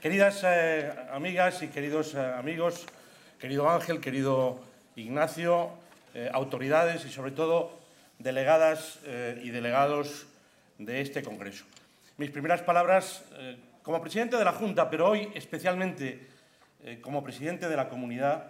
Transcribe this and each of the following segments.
Queridas amigas y queridos amigos, querido Ángel, querido Ignacio, autoridades y, sobre todo, delegadas y delegados de este Congreso. Mis primeras palabras como presidente de la Junta, pero hoy especialmente como presidente de la comunidad,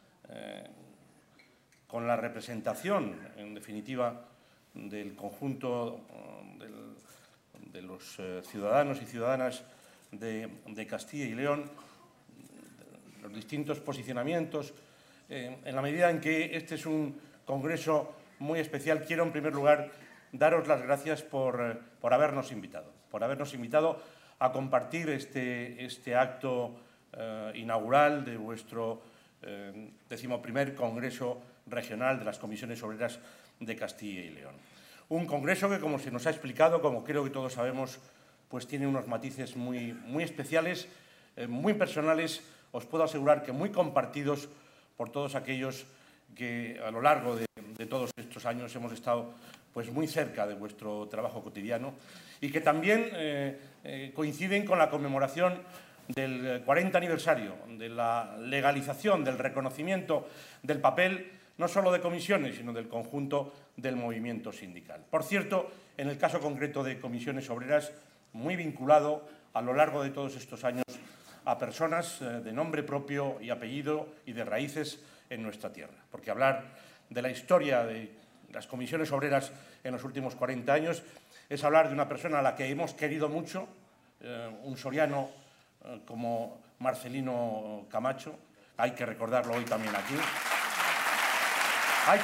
con la representación, en definitiva, del conjunto de los ciudadanos y ciudadanas de Castilla y León, los distintos posicionamientos. En la medida en que este es un congreso muy especial, quiero en primer lugar daros las gracias por habernos invitado a compartir este acto inaugural de vuestro 11º Congreso Regional de las Comisiones Obreras de Castilla y León. Un congreso que, como se nos ha explicado, como creo que todos sabemos, pues tiene unos matices muy especiales, muy personales, os puedo asegurar que muy compartidos por todos aquellos que a lo largo de todos estos años hemos estado pues muy cerca de vuestro trabajo cotidiano y que también coinciden con la conmemoración del 40 aniversario de la legalización, del reconocimiento del papel no solo de comisiones, sino del conjunto del movimiento sindical. Por cierto, en el caso concreto de Comisiones Obreras, muy vinculado a lo largo de todos estos años a personas de nombre propio y apellido y de raíces en nuestra tierra. Porque hablar de la historia de las comisiones obreras en los últimos 40 años es hablar de una persona a la que hemos querido mucho, un soriano como Marcelino Camacho. Hay que recordarlo hoy también aquí. Hay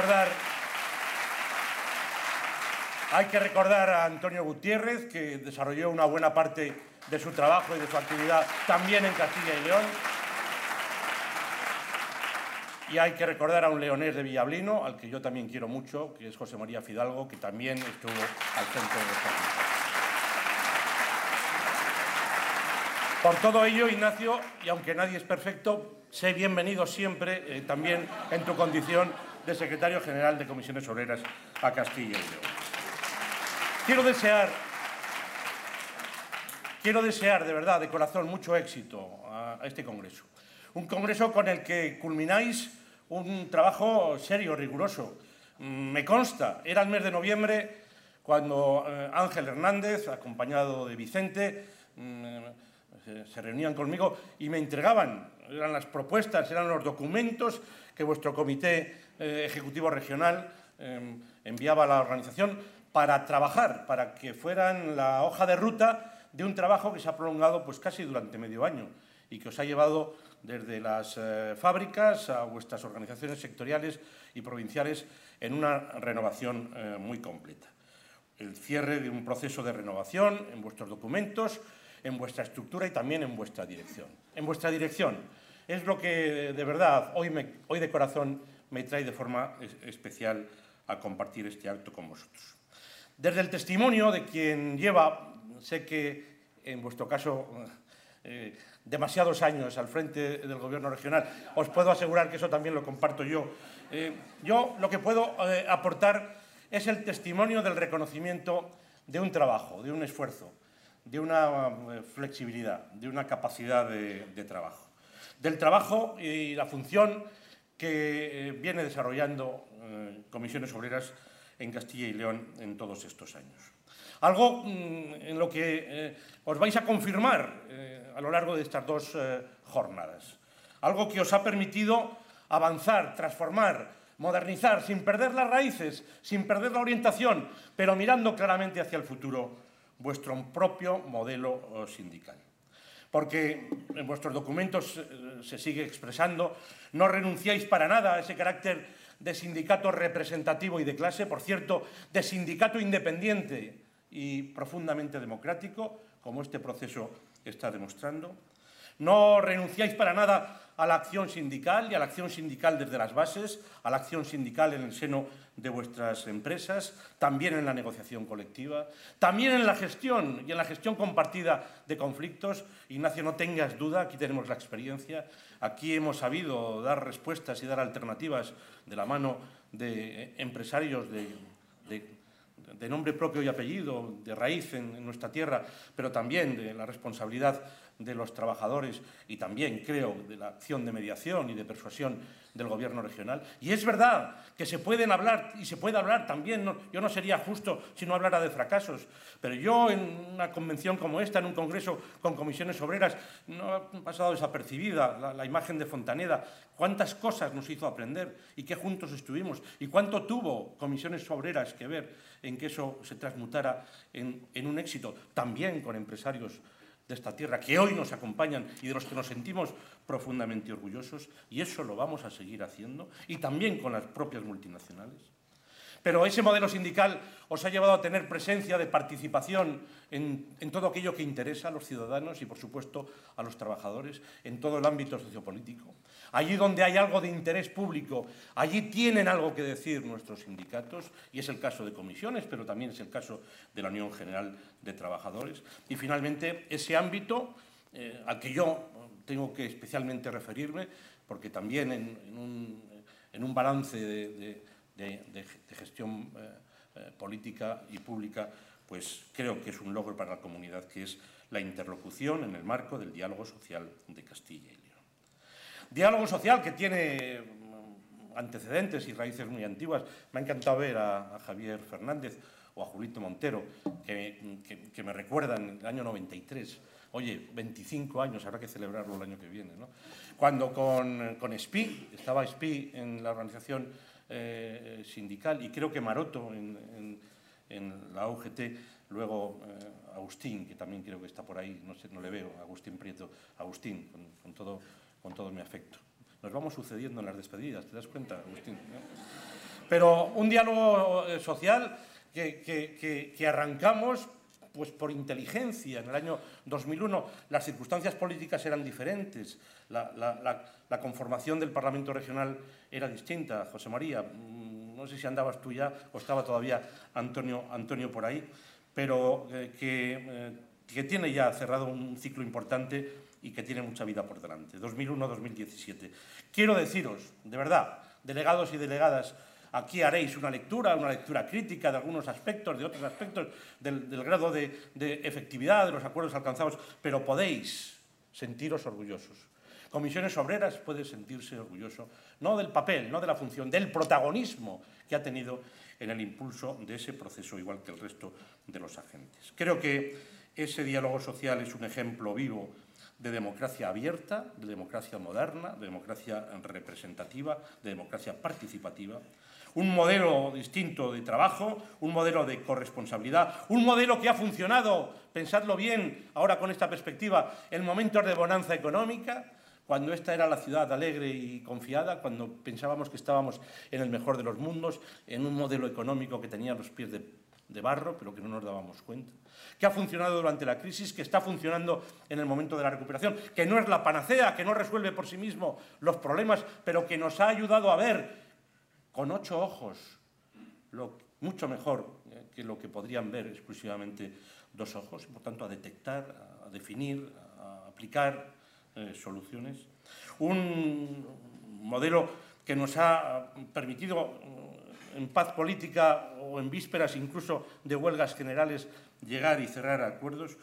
que recordar a Antonio Gutiérrez, que desarrolló una buena parte de su trabajo y de su actividad también en Castilla y León. Y hay que recordar a un leonés de Villablino, al que yo también quiero mucho, que es José María Fidalgo, que también estuvo al frente de esta Junta. Por todo ello, Ignacio, y aunque nadie es perfecto, sé bienvenido siempre, también en tu condición de secretario general de Comisiones Obreras a Castilla y León. Quiero desear de verdad, de corazón, mucho éxito a este congreso. Un congreso con el que culmináis un trabajo serio, riguroso. Me consta, era el mes de noviembre cuando Ángel Hernández, acompañado de Vicente, se reunían conmigo y me entregaban, eran las propuestas, eran los documentos que vuestro Comité Ejecutivo Regional enviaba a la organización para trabajar, para que fueran la hoja de ruta de un trabajo que se ha prolongado pues casi durante medio año y que os ha llevado desde las fábricas a vuestras organizaciones sectoriales y provinciales en una renovación muy completa. El cierre de un proceso de renovación en vuestros documentos, en vuestra estructura y también en vuestra dirección. En vuestra dirección es lo que de verdad hoy de corazón me trae de forma especial a compartir este acto con vosotros. Desde el testimonio de quien lleva, sé que en vuestro caso, demasiados años al frente del Gobierno regional, os puedo asegurar que eso también lo comparto yo. Yo lo que puedo aportar es el testimonio del reconocimiento de un trabajo, de un esfuerzo, de una flexibilidad, de una capacidad de trabajo. Del trabajo y la función que viene desarrollando Comisiones Obreras en Castilla y León en todos estos años. Algo en lo que os vais a confirmar a lo largo de estas dos jornadas. Algo que os ha permitido avanzar, transformar, modernizar, sin perder las raíces, sin perder la orientación, pero mirando claramente hacia el futuro vuestro propio modelo sindical. Porque en vuestros documentos se sigue expresando, no renunciáis para nada a ese carácter de sindicato representativo y de clase, por cierto, de sindicato independiente y profundamente democrático, como este proceso está demostrando. No renunciáis para nada a la acción sindical y a la acción sindical desde las bases, a la acción sindical en el seno de vuestras empresas, también en la negociación colectiva, también en la gestión y en la gestión compartida de conflictos. Ignacio, no tengas duda, aquí tenemos la experiencia, aquí hemos sabido dar respuestas y dar alternativas de la mano de empresarios de nombre propio y apellido, de raíz en nuestra tierra, pero también de la responsabilidad de los trabajadores y también, creo, de la acción de mediación y de persuasión del Gobierno regional. Y es verdad que se pueden hablar, y se puede hablar también, yo no sería justo si no hablara de fracasos, pero yo en una convención como esta, en un congreso con comisiones obreras, no ha pasado desapercibida la imagen de Fontaneda. Cuántas cosas nos hizo aprender y qué juntos estuvimos y cuánto tuvo comisiones obreras que ver en que eso se transmutara en un éxito, también con empresarios de esta tierra que hoy nos acompañan y de los que nos sentimos profundamente orgullosos, y eso lo vamos a seguir haciendo, y también con las propias multinacionales. Pero ese modelo sindical os ha llevado a tener presencia de participación en todo aquello que interesa a los ciudadanos y, por supuesto, a los trabajadores, en todo el ámbito sociopolítico. Allí donde hay algo de interés público, allí tienen algo que decir nuestros sindicatos, y es el caso de comisiones, pero también es el caso de la Unión General de Trabajadores. Y, finalmente, ese ámbito al que yo tengo que especialmente referirme, porque también en un balance de gestión política y pública, pues creo que es un logro para la comunidad, que es la interlocución en el marco del diálogo social de Castilla y León. Diálogo social que tiene antecedentes y raíces muy antiguas. Me ha encantado ver a Javier Fernández o a Julito Montero, que me recuerdan el año 93. Oye, 25 años, habrá que celebrarlo el año que viene, ¿no? Cuando con SPI, estaba SPI en la organización sindical, y creo que Maroto en la UGT, luego Agustín, que también creo que está por ahí, no sé, no le veo, Agustín Prieto, Agustín, con todo mi afecto. Nos vamos sucediendo en las despedidas, ¿te das cuenta, Agustín? Pero un diálogo social que arrancamos pues por inteligencia. En el año 2001 las circunstancias políticas eran diferentes, la conformación del Parlamento regional era distinta. José María, no sé si andabas tú ya o estaba todavía Antonio por ahí, pero que tiene ya cerrado un ciclo importante y que tiene mucha vida por delante, 2001-2017. Quiero deciros, de verdad, delegados y delegadas, aquí haréis una lectura crítica de algunos aspectos, de otros aspectos, del grado de efectividad de los acuerdos alcanzados, pero podéis sentiros orgullosos. Comisiones Obreras puede sentirse orgulloso, no del papel, no de la función, del protagonismo que ha tenido en el impulso de ese proceso, igual que el resto de los agentes. Creo que ese diálogo social es un ejemplo vivo de democracia abierta, de democracia moderna, de democracia representativa, de democracia participativa, un modelo distinto de trabajo, un modelo de corresponsabilidad, un modelo que ha funcionado, pensadlo bien ahora con esta perspectiva, en momentos de bonanza económica, cuando esta era la ciudad alegre y confiada, cuando pensábamos que estábamos en el mejor de los mundos, en un modelo económico que tenía los pies de barro, pero que no nos dábamos cuenta, que ha funcionado durante la crisis, que está funcionando en el momento de la recuperación, que no es la panacea, que no resuelve por sí mismo los problemas, pero que nos ha ayudado a ver con 8 ojos mucho mejor que lo que podrían ver exclusivamente 2 ojos, y por tanto a detectar, a definir, a aplicar soluciones. Un modelo que nos ha permitido en paz política o en vísperas incluso de huelgas generales llegar y cerrar acuerdos,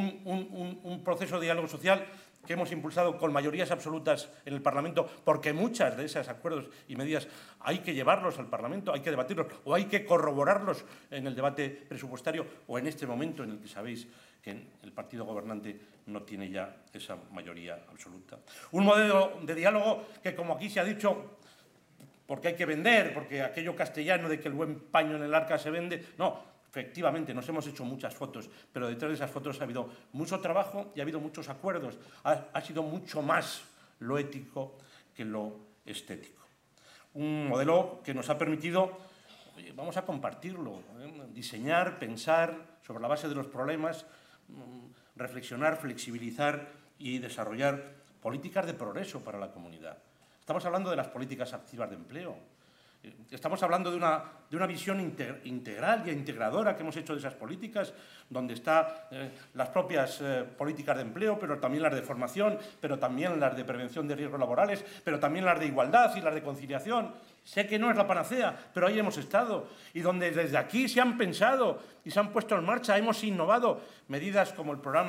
un proceso de diálogo social que hemos impulsado con mayorías absolutas en el Parlamento, porque muchas de esos acuerdos y medidas hay que llevarlos al Parlamento, hay que debatirlos o hay que corroborarlos en el debate presupuestario o en este momento en el que sabéis que el partido gobernante no tiene ya esa mayoría absoluta. Un modelo de diálogo que, como aquí se ha dicho, porque hay que vender, porque aquello castellano de que el buen paño en el arca se vende, no. Efectivamente, nos hemos hecho muchas fotos, pero detrás de esas fotos ha habido mucho trabajo y ha habido muchos acuerdos. Ha sido mucho más lo ético que lo estético. Un modelo que nos ha permitido, oye, vamos a compartirlo, diseñar, pensar sobre la base de los problemas, reflexionar, flexibilizar y desarrollar políticas de progreso para la comunidad. Estamos hablando de las políticas activas de empleo. Estamos hablando de una visión integral y integradora que hemos hecho de esas políticas, donde están las propias políticas de empleo, pero también las de formación, pero también las de prevención de riesgos laborales, pero también las de igualdad y las de conciliación. Sé que no es la panacea, pero ahí hemos estado. Y donde desde aquí se han pensado y se han puesto en marcha, hemos innovado medidas como el programa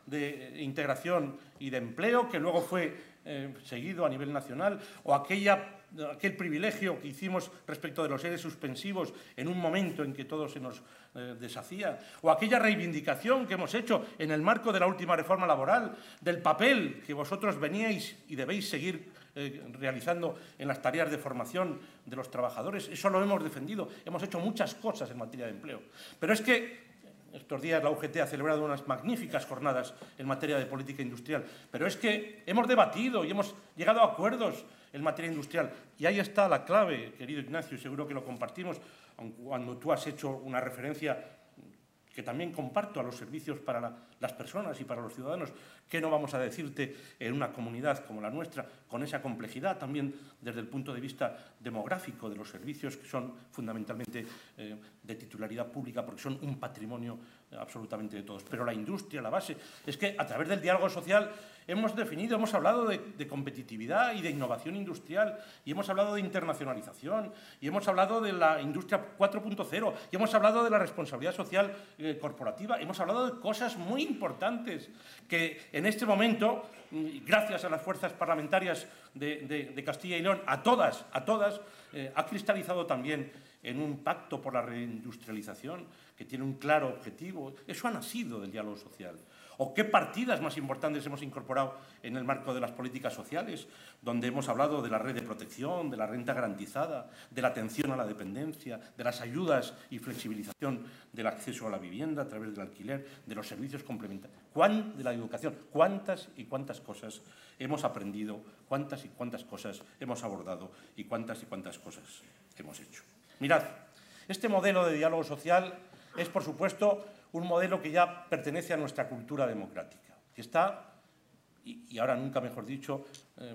de integración y de empleo, que luego fue seguido a nivel nacional, o aquel privilegio que hicimos respecto de los ERE suspensivos en un momento en que todo se nos deshacía, o aquella reivindicación que hemos hecho en el marco de la última reforma laboral, del papel que vosotros veníais y debéis seguir realizando en las tareas de formación de los trabajadores. Eso lo hemos defendido. Hemos hecho muchas cosas en materia de empleo. Pero es que estos días la UGT ha celebrado unas magníficas jornadas en materia de política industrial. Pero es que hemos debatido y hemos llegado a acuerdos en materia industrial. Y ahí está la clave, querido Ignacio, y seguro que lo compartimos, cuando tú has hecho una referencia que también comparto a los servicios para las personas y para los ciudadanos. ¿Qué no vamos a decirte en una comunidad como la nuestra, con esa complejidad también desde el punto de vista demográfico de los servicios, que son fundamentalmente de titularidad pública, porque son un patrimonio absolutamente de todos? Pero la industria, la base, es que a través del diálogo social hemos definido, hemos hablado de competitividad y de innovación industrial, y hemos hablado de internacionalización, y hemos hablado de la industria 4.0, y hemos hablado de la responsabilidad social corporativa, hemos hablado de cosas muy importantes que en este momento, gracias a las fuerzas parlamentarias de Castilla y León, a todas, ha cristalizado también en un pacto por la reindustrialización que tiene un claro objetivo. Eso ha nacido del diálogo social. ¿O qué partidas más importantes hemos incorporado en el marco de las políticas sociales, donde hemos hablado de la red de protección, de la renta garantizada, de la atención a la dependencia, de las ayudas y flexibilización del acceso a la vivienda a través del alquiler, de los servicios complementarios, de la educación? ¿Cuántas y cuántas cosas hemos aprendido? ¿Cuántas y cuántas cosas hemos abordado? ¿Y cuántas cosas hemos hecho? Mirad, este modelo de diálogo social es, por supuesto, un modelo que ya pertenece a nuestra cultura democrática, que está, y ahora nunca mejor dicho,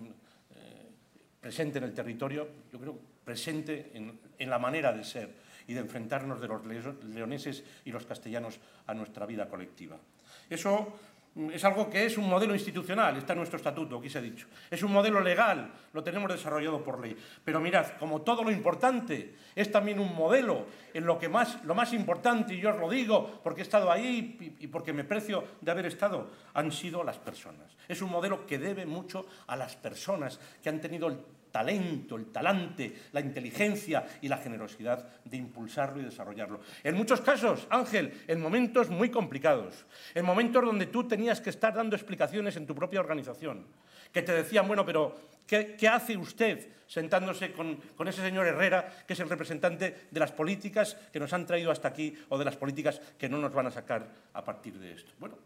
presente en el territorio, yo creo, presente en la manera de ser y de enfrentarnos de los leoneses y los castellanos a nuestra vida colectiva. Eso es algo que es un modelo institucional, está en nuestro estatuto, aquí se ha dicho. Es un modelo legal, lo tenemos desarrollado por ley. Pero mirad, como todo lo importante, es también un modelo en lo más importante, y yo os lo digo porque he estado ahí y porque me precio de haber estado, han sido las personas. Es un modelo que debe mucho a las personas que han tenido el talento, el talante, la inteligencia y la generosidad de impulsarlo y desarrollarlo. En muchos casos, Ángel, en momentos muy complicados, en momentos donde tú tenías que estar dando explicaciones en tu propia organización, que te decían, bueno, pero ¿qué hace usted sentándose con ese señor Herrera, que es el representante de las políticas que nos han traído hasta aquí o de las políticas que no nos van a sacar a partir de esto? Bueno,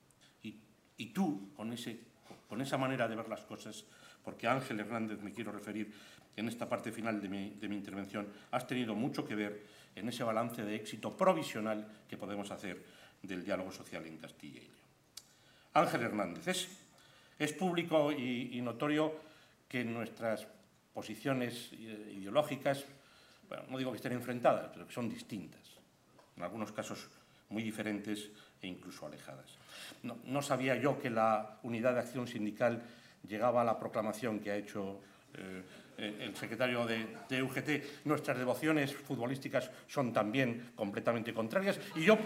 y tú, con esa manera de ver las cosas, porque a Ángel Hernández me quiero referir en esta parte final de mi intervención, has tenido mucho que ver en ese balance de éxito provisional que podemos hacer del diálogo social en Castilla y León. Ángel Hernández, es público y notorio que nuestras posiciones ideológicas, bueno, no digo que estén enfrentadas, pero que son distintas, en algunos casos muy diferentes e incluso alejadas. No sabía yo que la Unidad de Acción Sindical llegaba a la proclamación que ha hecho el secretario de UGT. Nuestras devociones futbolísticas son también completamente contrarias, y yo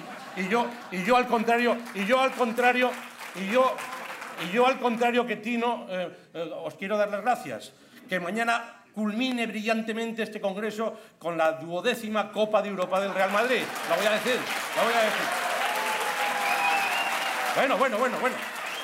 al contrario que Tino, os quiero dar las gracias. Que mañana culmine brillantemente este congreso con la 12ª Copa de Europa del Real Madrid. La voy a decir. Bueno.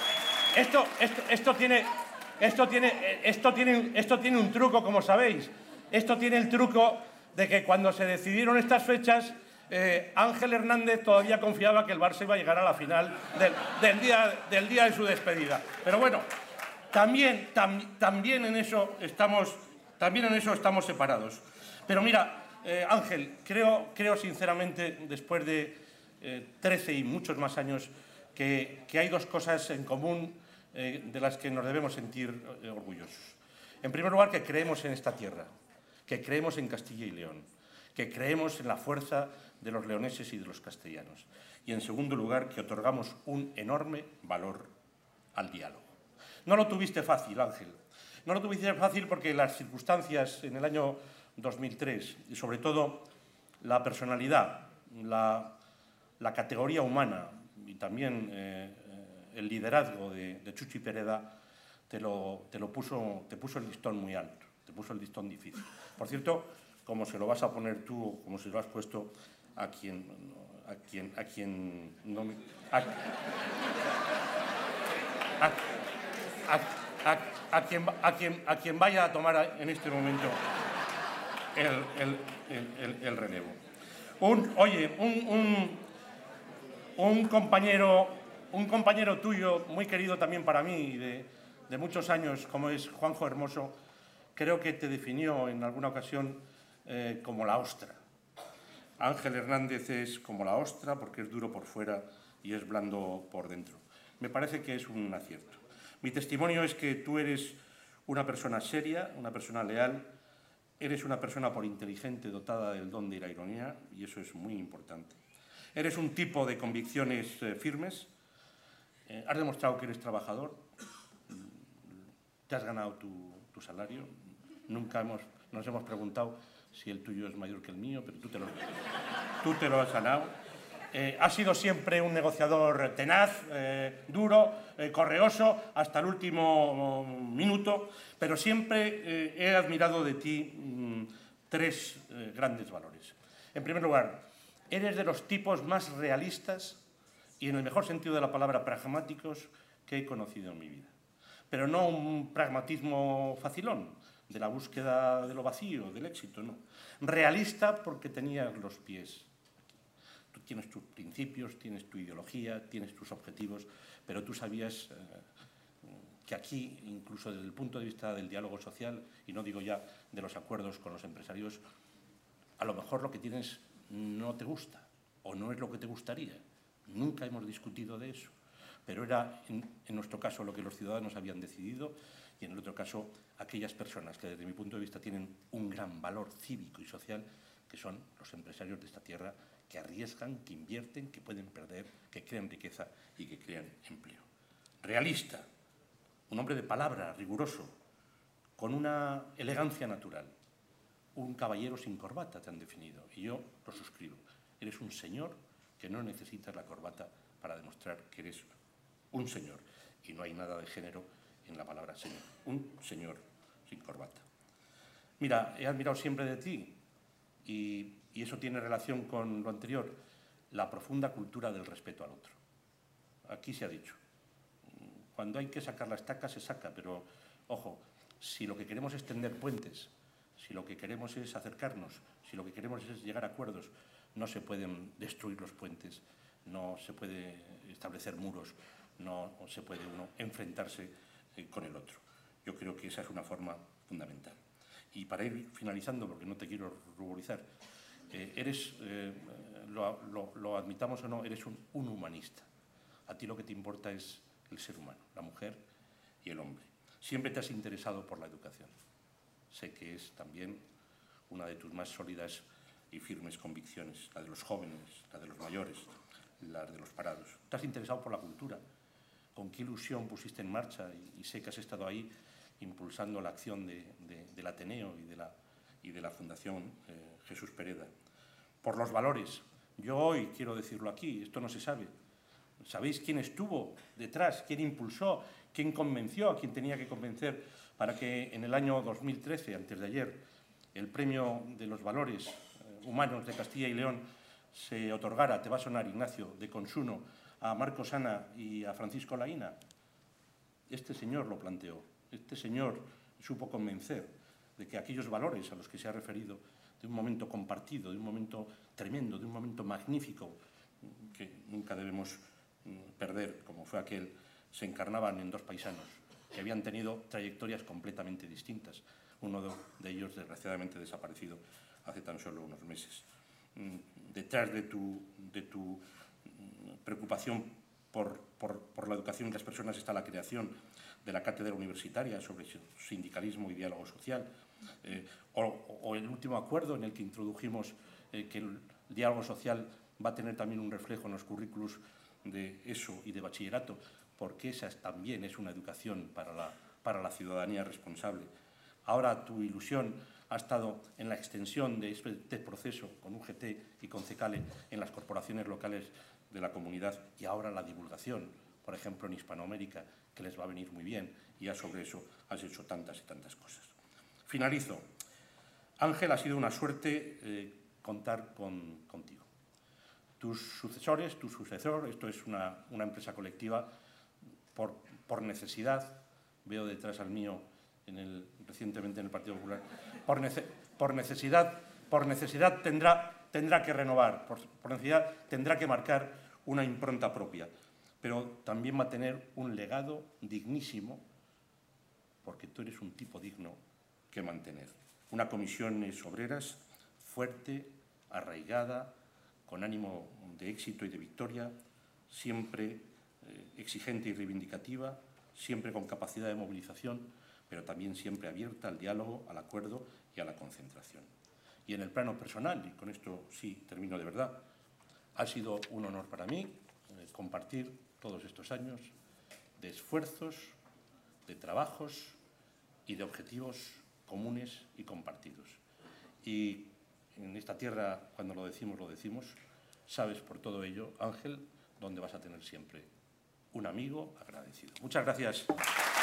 Esto tiene un truco, como sabéis. Esto tiene el truco de que cuando se decidieron estas fechas, Ángel Hernández todavía confiaba que el Barça iba a llegar a la final del día de su despedida. Pero bueno, también en eso estamos separados. Pero mira, Ángel, creo sinceramente, después de 13 y muchos más años, que hay dos cosas en común de las que nos debemos sentir orgullosos. En primer lugar, que creemos en esta tierra, que creemos en Castilla y León, que creemos en la fuerza de los leoneses y de los castellanos. Y en segundo lugar, que otorgamos un enorme valor al diálogo. No lo tuviste fácil, Ángel. No lo tuviste fácil porque las circunstancias en el año 2003, y sobre todo la personalidad, la categoría humana y también el liderazgo de Chuchi Pereda te puso el listón muy alto, te puso el listón difícil. Por cierto, como se lo vas a poner tú, como se lo has puesto a quien vaya a tomar en este momento el relevo. Un compañero tuyo, muy querido también para mí, de muchos años, como es Juanjo Hermoso, creo que te definió en alguna ocasión como la ostra. Ángel Hernández es como la ostra porque es duro por fuera y es blando por dentro. Me parece que es un acierto. Mi testimonio es que tú eres una persona seria, una persona leal, eres una persona por inteligente, dotada del don de la ironía, y eso es muy importante. Eres un tipo de convicciones firmes, has demostrado que eres trabajador, te has ganado tu salario, nunca nos hemos preguntado si el tuyo es mayor que el mío, pero tú te lo has ganado. Has sido siempre un negociador tenaz, duro, correoso, hasta el último minuto, pero siempre he admirado de ti tres grandes valores. En primer lugar, eres de los tipos más realistas y, en el mejor sentido de la palabra, pragmáticos que he conocido en mi vida. Pero no un pragmatismo facilón, de la búsqueda de lo vacío, del éxito, no. Realista porque tenías los pies. Tú tienes tus principios, tienes tu ideología, tienes tus objetivos, pero tú sabías que aquí, incluso desde el punto de vista del diálogo social, y no digo ya de los acuerdos con los empresarios, a lo mejor lo que tienes no te gusta o no es lo que te gustaría. Nunca hemos discutido de eso, pero era en nuestro caso lo que los ciudadanos habían decidido y en el otro caso aquellas personas que desde mi punto de vista tienen un gran valor cívico y social, que son los empresarios de esta tierra, que arriesgan, que invierten, que pueden perder, que crean riqueza y que crean empleo. Realista, un hombre de palabra, riguroso, con una elegancia natural. Un caballero sin corbata te han definido, y yo lo suscribo. Eres un señor que no necesitas la corbata para demostrar que eres un señor, y no hay nada de género en la palabra señor. Un señor sin corbata. Mira, he admirado siempre de ti, y eso tiene relación con lo anterior, la profunda cultura del respeto al otro. Aquí se ha dicho, cuando hay que sacar la estaca se saca, pero, ojo, si lo que queremos es tender puentes, si lo que queremos es acercarnos, si lo que queremos es llegar a acuerdos, no se pueden destruir los puentes, no se puede establecer muros, no se puede uno enfrentarse con el otro. Yo creo que esa es una forma fundamental. Y para ir finalizando, porque no te quiero ruborizar, lo admitamos o no, eres un humanista. A ti lo que te importa es el ser humano, la mujer y el hombre. Siempre te has interesado por la educación. Sé que es también una de tus más sólidas y firmes convicciones, la de los jóvenes, la de los mayores, la de los parados. Te has interesado por la cultura. Con qué ilusión pusiste en marcha, y sé que has estado ahí impulsando la acción del Ateneo y de la Fundación Jesús Pereda. Por los valores. Yo hoy quiero decirlo aquí, esto no se sabe. ¿Sabéis quién estuvo detrás, quién impulsó, quién convenció a quien tenía que convencer para que en el año 2013, antes de ayer, el premio de los valores humanos de Castilla y León se otorgara, te va a sonar, Ignacio, de Consuno, a Marcos Ana y a Francisco Laína? Este señor lo planteó, este señor supo convencer de que aquellos valores a los que se ha referido, de un momento compartido, de un momento tremendo, de un momento magnífico, que nunca debemos perder, como fue aquel, se encarnaban en dos paisanos que habían tenido trayectorias completamente distintas. Uno de ellos, desgraciadamente, desaparecido hace tan solo unos meses. Detrás de tu preocupación por la educación de las personas está la creación de la cátedra universitaria sobre sindicalismo y diálogo social, o el último acuerdo en el que introdujimos que el diálogo social va a tener también un reflejo en los currículos de ESO y de bachillerato, porque esa también es una educación para la ciudadanía responsable. Ahora tu ilusión ha estado en la extensión de este proceso con UGT y con CECALE en las corporaciones locales de la comunidad, y ahora la divulgación, por ejemplo, en Hispanoamérica, que les va a venir muy bien, y ya sobre eso has hecho tantas y tantas cosas. Finalizo. Ángel, ha sido una suerte contar contigo. Tus sucesores, tu sucesor, esto es una empresa colectiva por necesidad, veo detrás al mío recientemente en el Partido Popular, por necesidad tendrá que renovar, por necesidad tendrá que marcar una impronta propia, pero también va a tener un legado dignísimo, porque tú eres un tipo digno que mantener. Una Comisiones Obreras fuerte, arraigada, con ánimo de éxito y de victoria, siempre exigente y reivindicativa, siempre con capacidad de movilización, pero también siempre abierta al diálogo, al acuerdo y a la concentración. Y en el plano personal, y con esto sí termino de verdad, ha sido un honor para mí compartir todos estos años de esfuerzos, de trabajos y de objetivos comunes y compartidos. Y en esta tierra, cuando lo decimos, sabes por todo ello, Ángel, donde vas a tener siempre un amigo agradecido. Muchas gracias.